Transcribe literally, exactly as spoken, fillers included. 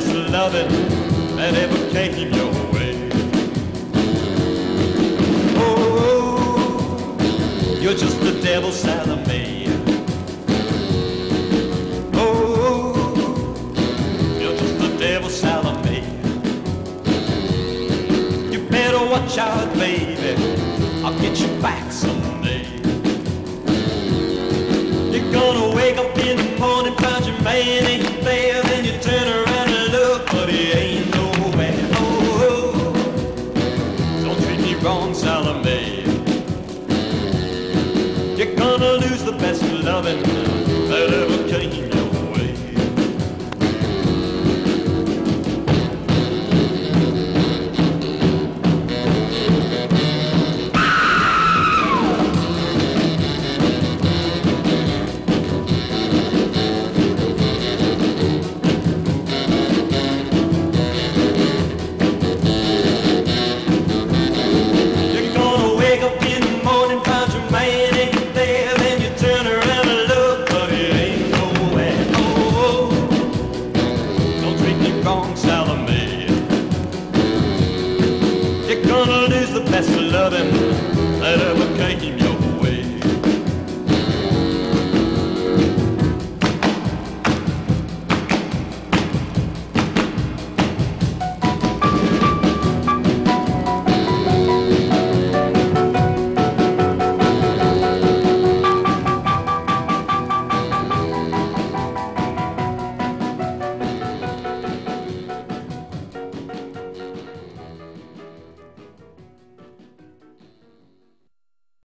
best loving that ever came your way. Oh, you're just the devil's Salome. Oh, you're just the devil's Salome. You better watch out, baby, I'll get you back someday. You're gonna wake up in the morning, find your man ain't there, then you turn around and look, but he ain't nowhere. Oh, don't treat me wrong, Salome. You're gonna lose the best loving that ever came.